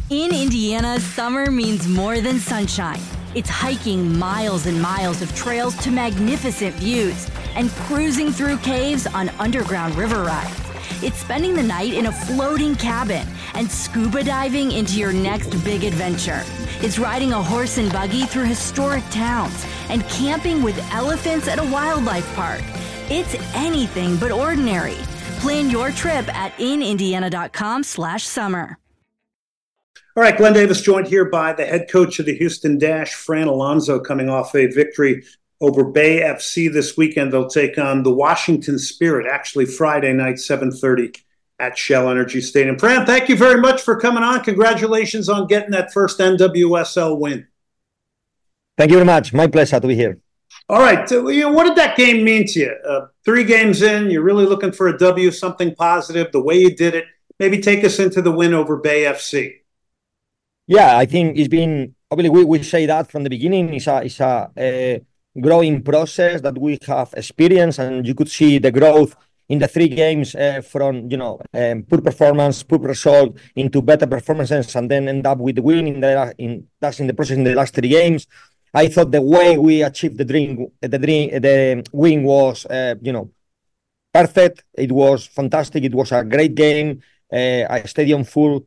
In Indiana, summer means more than sunshine. It's hiking miles and miles of trails to magnificent views and cruising through caves on underground river rides. It's spending the night in a floating cabin and scuba diving into your next big adventure. It's riding a horse and buggy through historic towns and camping with elephants at a wildlife park. It's anything but ordinary. Plan your trip at inindiana.com/summer. All right, Glenn Davis joined here by the head coach of the Houston Dash, Fran Alonso, coming off a victory over Bay FC this weekend. They'll take on the Washington Spirit, actually Friday night, 7:30 at Shell Energy Stadium. Fran, thank you very much for coming on. Congratulations on getting that first NWSL win. Thank you very much. My pleasure to be here. All right, what did that game mean to you? 3 games in, you're really looking for a W, something positive, the way you did it. Maybe take us into the win over Bay FC. Yeah, I think it's been, obviously we say that from the beginning. It's a growing process that we have experienced, and you could see the growth in the 3 games from, poor performance, poor result into better performances, and then end up with the win in the process in the last 3 games. I thought the way we achieved the win was, perfect. It was fantastic. It was a great game, a stadium full.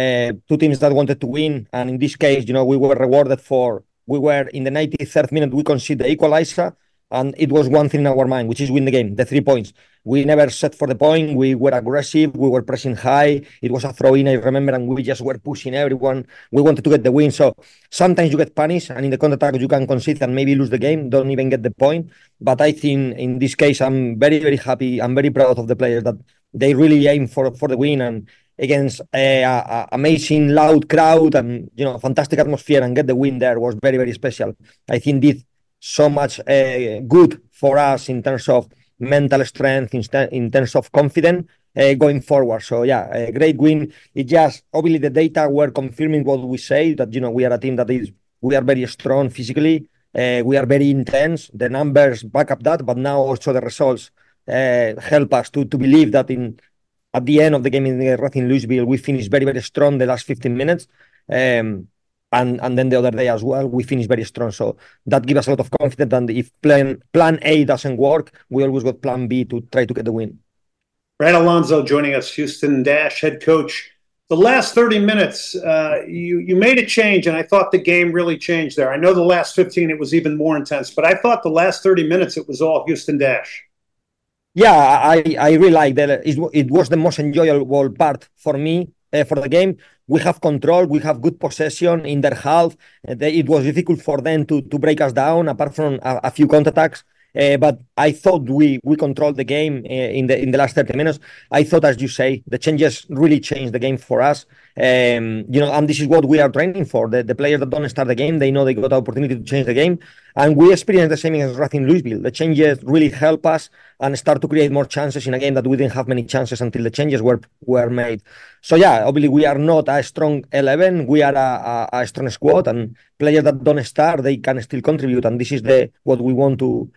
2 teams that wanted to win, and in this case, we were rewarded we were in the 93rd minute, we conceded the equalizer, and it was one thing in our mind, which is win the game, the 3 points. We never set for the point. We were aggressive. We were pressing high. It was a throw-in, I remember, and we just were pushing everyone. We wanted to get the win. So sometimes you get punished, and in the counter-attack, you can concede and maybe lose the game, don't even get the point. But I think in this case, I'm very, very happy. I'm very proud of the players that they really aim for the win, and against an amazing loud crowd and fantastic atmosphere, and get the win there was very, very special. I think did so much good for us in terms of mental strength, in terms of confidence going forward. So yeah, a great win. It just obviously the data were confirming what we say, that we are a team we are very strong physically. We are very intense. The numbers back up that, but now also the results help us to believe that at the end of the game in Racing-Louisville, we finished very, very strong the last 15 minutes. And then the other day as well, we finished very strong. So that gives us a lot of confidence. And if plan A doesn't work, we always got plan B to try to get the win. Fran Alonso joining us, Houston Dash head coach. The last 30 minutes, you made a change, and I thought the game really changed there. I know the last 15, it was even more intense, but I thought the last 30 minutes, it was all Houston Dash. Yeah, I really like that. It was the most enjoyable part for me for the game. We have control. We have good possession in their half. It was difficult for them to break us down, apart from a few counterattacks. But I thought we controlled the game in the last 30 minutes. I thought, as you say, the changes really changed the game for us. And this is what we are training for. The players that don't start the game, they know they got the opportunity to change the game. And we experienced the same as Racing-Louisville. The changes really help us and start to create more chances in a game that we didn't have many chances until the changes were made. So yeah, obviously we are not a strong 11. We are a strong squad, and players that don't start, they can still contribute. And this is what we want to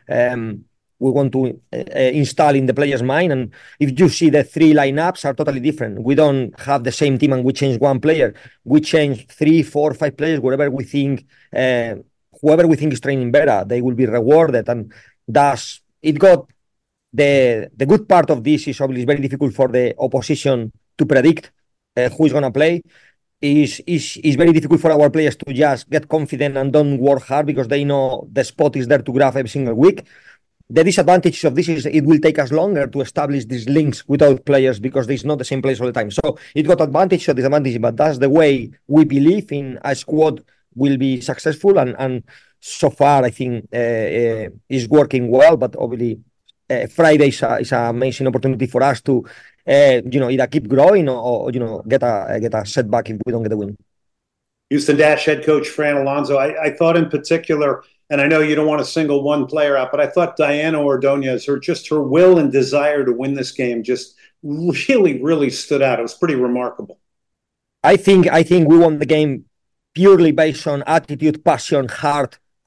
install in the players' mind. And if you see, the 3 lineups are totally different. We don't have the same team and we change 1 player. We change 3, 4, 5 players, wherever we think, whoever we think is training better, they will be rewarded. And thus, it got the good part of this is obviously very difficult for the opposition to predict who is going to play. Is very difficult for our players to just get confident and don't work hard, because they know the spot is there to grab every single week. The disadvantage of this is it will take us longer to establish these links with our players, because there's not the same players all the time. So it got advantage or disadvantage, but that's the way we believe in a squad will be successful. And so far, I think is working well. But obviously, Friday is an amazing opportunity for us to either keep growing or get a setback if we don't get the win. Houston Dash head coach Fran Alonso. I thought in particular, and I know you don't want to single one player out, but I thought Diana Ordonez, her will and desire to win this game just really, really stood out. It was pretty remarkable. I think we won the game purely based on attitude, passion, heart,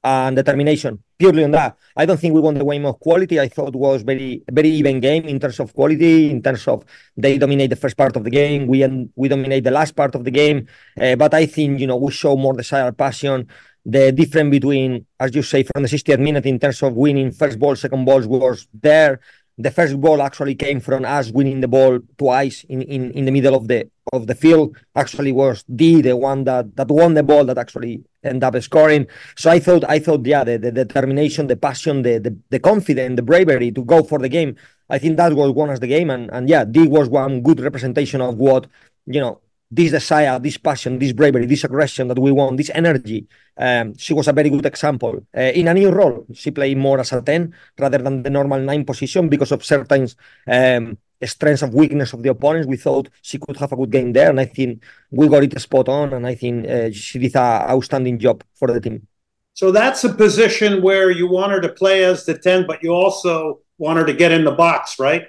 and determination, purely on that. I don't think we won the game of quality. I thought it was very, very even game in terms of quality, in terms of they dominate the first part of the game, we dominate the last part of the game. But I think, we show more desire, passion. The difference between, as you say, from the 60th minute in terms of winning first ball, second balls was there. The first ball actually came from us winning the ball twice in the middle of the field. Actually, was the one that won the ball that actually ended up scoring. So I thought, yeah, the determination, the passion, the confidence, the bravery to go for the game. I think that was won us the game, and yeah, this was one good representation of what this desire, this passion, this bravery, this aggression that we want, this energy. She was a very good example. In a new role, she played more as a 10 rather than the normal 9 position because of certain strengths of weakness of the opponents. We thought she could have a good game there, and I think we got it spot on, and I think she did an outstanding job for the team. So that's a position where you want her to play as the 10, but you also want her to get in the box, right?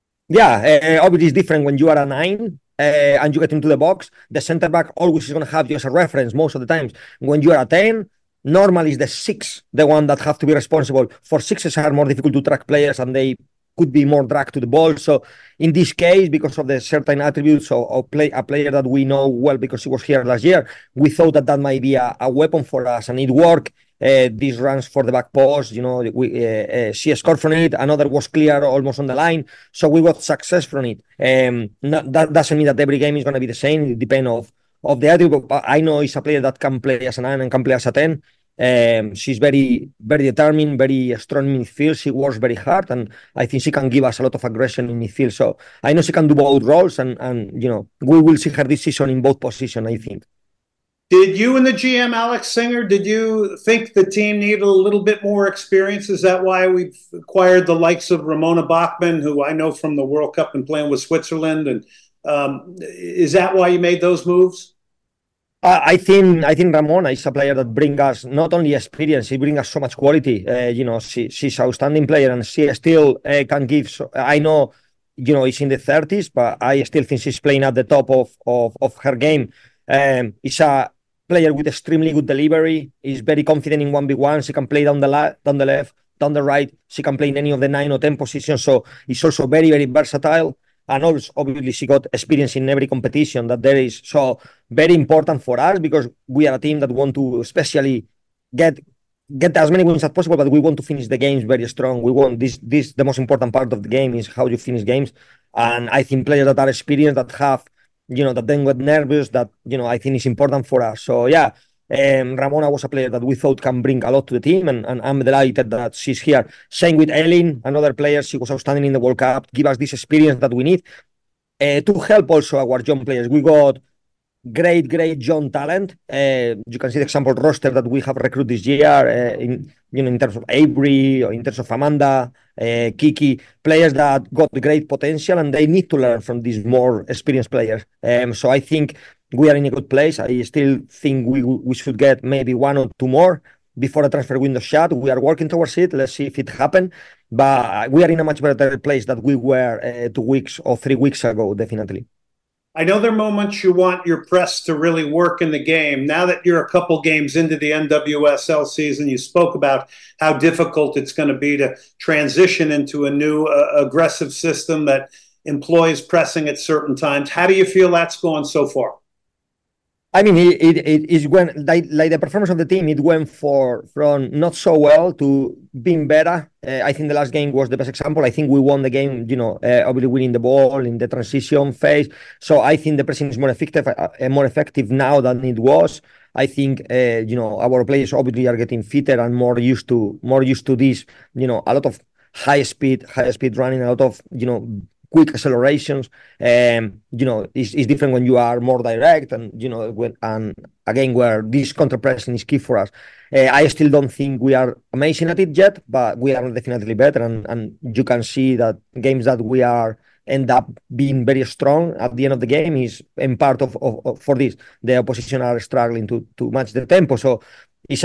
Yeah, obviously it's different when you are a 9. And you get into the box, the center back always is going to have you as a reference most of the times. When you are a 10, normally it's the 6, the one that have to be responsible. For 6s are more difficult to track players and they could be more dragged to the ball. So in this case, because of the certain attributes of a player that we know well because he was here last year, we thought that might be a weapon for us, and it worked. These runs for the back post, she scored from it. Another was clear almost on the line, so we got success from it. That doesn't mean that every game is going to be the same. It depends of the attribute. I know it's a player that can play as a 9 and can play as a 10. She's very, very determined, very strong in midfield. She works very hard, and I think she can give us a lot of aggression in midfield. So I know she can do both roles, and we will see her this season in both positions, I think. Did you and the GM, Alex Singer, did you think the team needed a little bit more experience? Is that why we've acquired the likes of Ramona Bachmann, who I know from the World Cup and playing with Switzerland? And is that why you made those moves? I think Ramona is a player that brings us not only experience, she brings us so much quality. She's an outstanding player, and she still can give. I know, it's in the 30s, but I still think she's playing at the top of her game. It's a player with extremely good delivery. Is very confident in 1v1. She can play down the left, down the right. She can play in any of the 9 or 10 positions. So it's also very, very versatile. And also, obviously, she got experience in every competition that there is. So very important for us because we are a team that want to especially get as many wins as possible, but we want to finish the games very strong. We want this. The most important part of the game is how you finish games. And I think players that are experienced, that have that then got nervous, that, I think is important for us. So, yeah, Ramona was a player that we thought can bring a lot to the team, and I'm delighted that she's here. Same with Ellen, another player. She was outstanding in the World Cup, give us this experience that we need to help also our young players. We got great young talent. You can see the example roster that we have recruited this year in terms of Avery, or in terms of Amanda, Kiki, players that got great potential, and they need to learn from these more experienced players. So I think we are in a good place. I still think we should get maybe 1 or 2 more before the transfer window shut. We are working towards it. Let's see if it happens. But we are in a much better place than we were 2 weeks or 3 weeks ago, definitely. I know there are moments you want your press to really work in the game. Now that you're a couple games into the NWSL season, you spoke about how difficult it's going to be to transition into a new aggressive system that employs pressing at certain times. How do you feel that's going so far? I mean, it went like the performance of the team. It went from not so well to being better. I think the last game was the best example. I think we won the game, obviously winning the ball in the transition phase. So I think the pressing is more effective now than it was. I think our players obviously are getting fitter and more used to this. A lot of high speed running, a lot of quick accelerations. It's different when you are more direct, and again where this counter pressing is key for us. I still don't think we are amazing at it yet, but we are definitely better, and you can see that games that we are end up being very strong at the end of the game is in part of for this. The opposition are struggling to match the tempo, so it's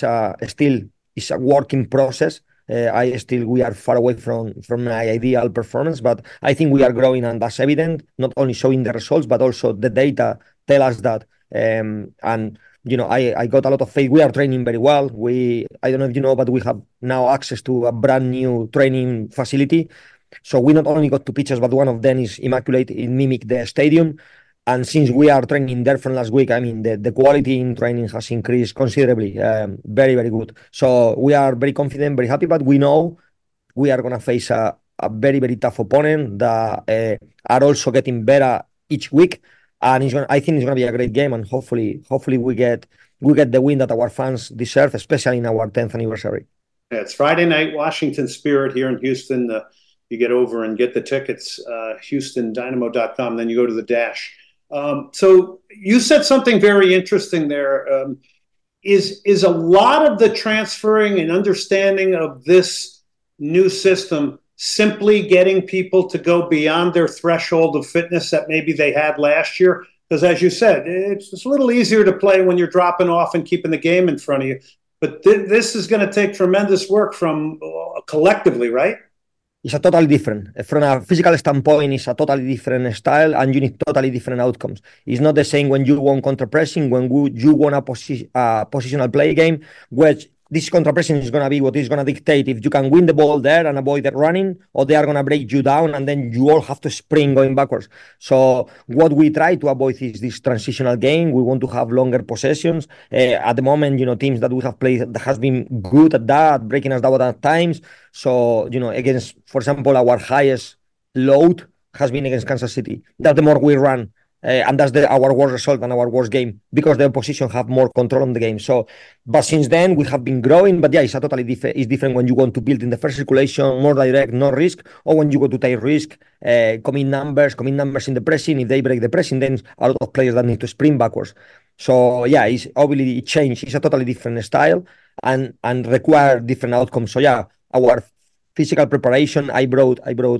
a working process. We are far away from an ideal performance, but I think we are growing, and that's evident, not only showing the results, but also the data tell us that And I got a lot of faith. We are training very well. I don't know if you know, but we have now access to a brand new training facility. So we not only got two pitches, but one of them is immaculate. It mimic the stadium. And since we are training there from last week, I mean, the quality in training has increased considerably. Very, very good. So we are very confident, very happy, but we know we are going to face a very, very tough opponent that are also getting better each week. And I think it's going to be a great game. And hopefully we get the win that our fans deserve, especially in our 10th anniversary. Yeah, it's Friday night, Washington Spirit here in Houston. You get over and get the tickets, HoustonDynamo.com. Then you go to the Dash. So you said something very interesting there. Is a lot of the transferring and understanding of this new system simply getting people to go beyond their threshold of fitness that maybe they had last year? Because as you said, it's a little easier to play when you're dropping off and keeping the game in front of you. But this is going to take tremendous work from collectively, right? It's a totally different. From a physical standpoint, it's a totally different style, and you need totally different outcomes. It's not the same when you want counter-pressing, when you want a positional play game, which this counter-pressing is going to be what is going to dictate if you can win the ball there and avoid the running, or they are going to break you down, and then you all have to sprint going backwards. So what we try to avoid is this transitional game. We want to have longer possessions. At the moment, teams that we have played that has been good at that, breaking us down at times. So, against, for example, our highest load has been against Kansas City. That the more we run, and that's our worst result and our worst game, because the opposition have more control on the game. So, but since then we have been growing. But yeah, it's a totally it's different when you want to build in the first circulation, more direct, no risk, or when you go to take risk, commit numbers in the pressing. If they break the pressing, then a lot of players that need to sprint backwards. So yeah, it's obviously it changed. It's a totally different style and require different outcomes. So yeah, our physical preparation, I brought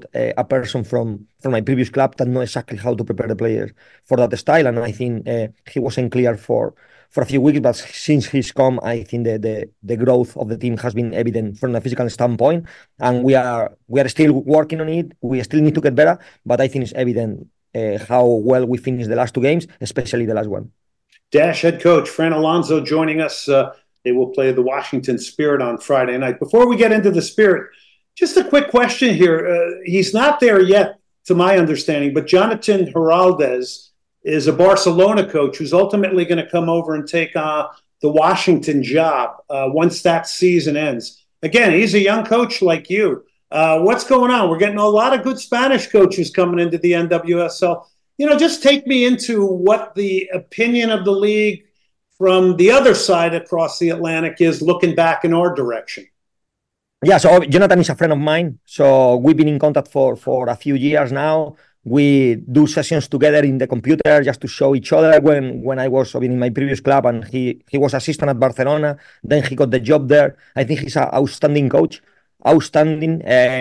a person from my previous club that knows exactly how to prepare the players for that style, and I think he wasn't clear for a few weeks, but since he's come, I think the growth of the team has been evident from a physical standpoint, and we are still working on it. We still need to get better, but I think it's evident how well we finished the last two games, especially the last one. Dash head coach Fran Alonso joining us. They will play the Washington Spirit on Friday night. Before we get into the Spirit, just a quick question here. He's not there yet, to my understanding, but Jonathan Heraldez is a Barcelona coach who's ultimately going to come over and take the Washington job once that season ends. Again, he's a young coach like you. What's going on? We're getting a lot of good Spanish coaches coming into the NWSL. Just take me into what the opinion of the league from the other side across the Atlantic is looking back in our direction. Yeah, so Jonathan is a friend of mine. So we've been in contact for a few years now. We do sessions together in the computer just to show each other. When I was in my previous club, and he was assistant at Barcelona, then he got the job there. I think he's an outstanding coach. Outstanding.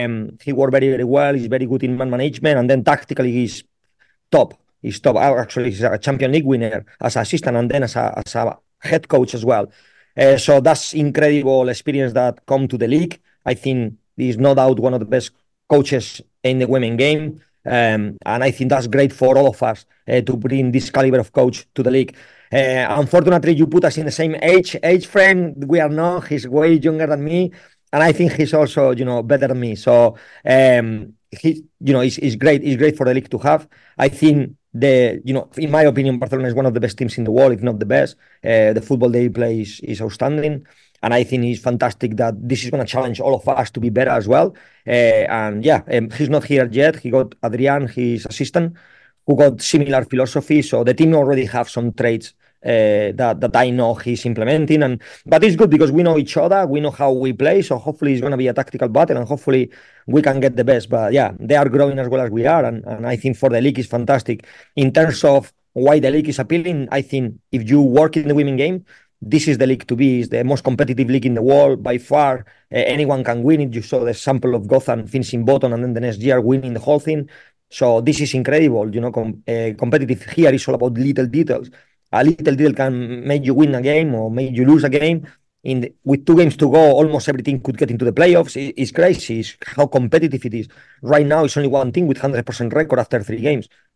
He worked very, very well. He's very good in man management, and then tactically he's top. He's top. Actually, he's a Champions League winner as an assistant, and then as a head coach as well. So that's incredible experience that come to the league. I think he's no doubt one of the best coaches in the women game. And I think that's great for all of us to bring this caliber of coach to the league. Unfortunately, you put us in the same age frame. We are not. He's way younger than me, and I think he's also, better than me. So, it's great. It's great for the league to have. I think in my opinion, Barcelona is one of the best teams in the world, if not the best. The football they play is outstanding. And I think it's fantastic that this is going to challenge all of us to be better as well. He's not here yet. He got Adrian, his assistant, who got similar philosophy. So the team already have some traits that I know he's implementing. But it's good because we know each other. We know how we play. So hopefully it's going to be a tactical battle, and hopefully we can get the best. But yeah, they are growing as well as we are. And I think for the league is fantastic. In terms of why the league is appealing, I think if you work in the women game, this is the league to be. It's the most competitive league in the world by far. Anyone can win it. You saw the sample of Gotham finishing bottom and then the next year winning the whole thing. So this is incredible. Competitive here is all about little details. A little detail can make you win a game or make you lose a game. With 2 games to go, almost everything could get into the playoffs. It's crazy. It's how competitive it is. Right now, it's only one team with 100% record after 3 games.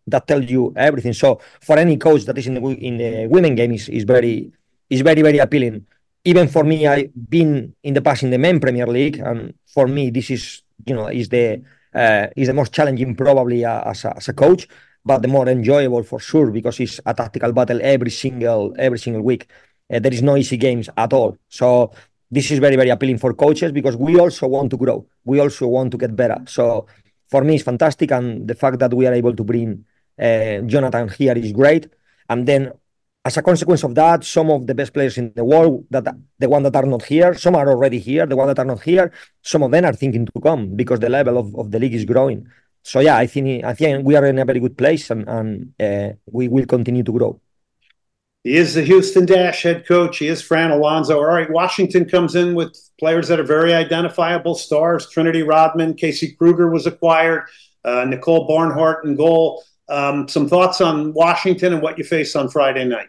that tells you everything. So for any coach that is in the women game is very very appealing. Even for me, I've been in the past in the men Premier League, and for me this is the most challenging probably as a coach, but the more enjoyable for sure, because it's a tactical battle every single week. There is no easy games at all. So this is very, very appealing for coaches, because we also want to grow. We also want to get better. So for me, it's fantastic. And the fact that we are able to bring Jonathan here is great. And then as a consequence of that, some of the best players in the world, the ones that are not here, some are already here. The ones that are not here, some of them are thinking to come, because the level of the league is growing. So yeah, I think we are in a very good place, and we will continue to grow. He is the Houston Dash head coach. He is Fran Alonso. All right, Washington comes in with players that are very identifiable stars. Trinity Rodman, Casey Kruger was acquired, Nicole Barnhart in goal. Some thoughts on Washington and what you faced on Friday night?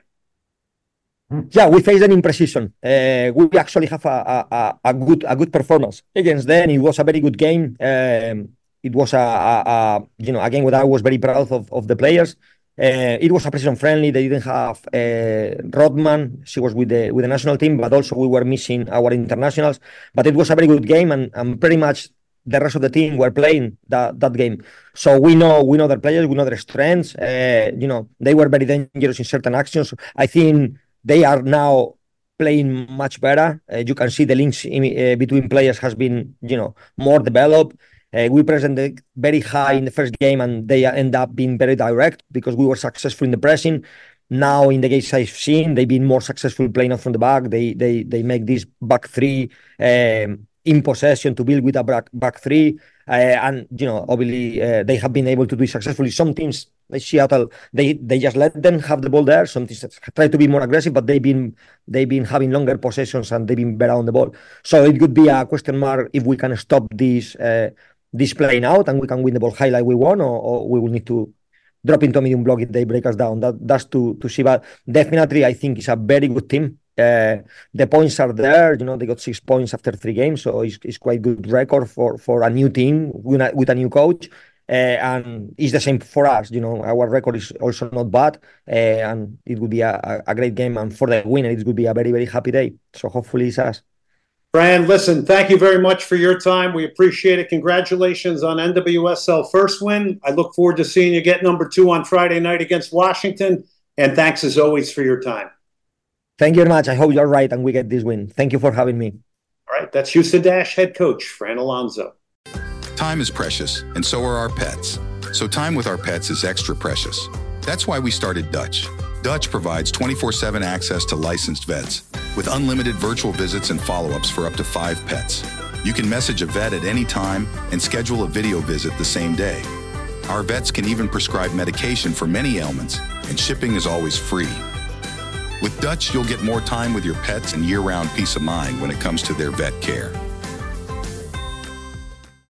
Yeah, we faced them in precision. We actually have a good performance against them. It was a very good game. It was a game where I was very proud of the players. It was a precision friendly. They didn't have Rodman. She was with the national team, but also we were missing our internationals. But it was a very good game, and pretty much the rest of the team were playing that game. So we know their players, we know their strengths. They were very dangerous in certain actions. I think they are now playing much better. You can see the links between players has been more developed. We presented very high in the first game, and they end up being very direct because we were successful in the pressing. Now in the games I've seen, they've been more successful playing out from the back. They make this back three in possession to build with a back three, and obviously they have been able to do it successfully. Some teams like Seattle, they just let them have the ball there. Some teams try to be more aggressive, but they've been having longer possessions and they've been better on the ball. So it could be a question mark if we can stop this playing out and we can win the ball high like we want, or we will need to drop into a medium block if they break us down. That's to see. But definitely, I think it's a very good team. The points are there. They got 6 points after 3 games, so it's quite good record for a new team with a new coach. And it's the same for us. Our record is also not bad, and it would be a great game. And for the winner, it would be a very, very happy day. So hopefully it's us. Fran, listen, thank you very much for your time. We appreciate it. Congratulations on NWSL first win. I look forward to seeing you get number 2 on Friday night against Washington. And thanks as always for your time. Thank you very much. I hope you're right and we get this win. Thank you for having me. All right, that's Houston Dash head coach Fran Alonso. Time is precious, and so are our pets. So time with our pets is extra precious. That's why we started Dutch. Dutch provides 24/7 access to licensed vets with unlimited virtual visits and follow-ups for up to 5 pets. You can message a vet at any time and schedule a video visit the same day. Our vets can even prescribe medication for many ailments, and shipping is always free. With Dutch, you'll get more time with your pets and year-round peace of mind when it comes to their vet care.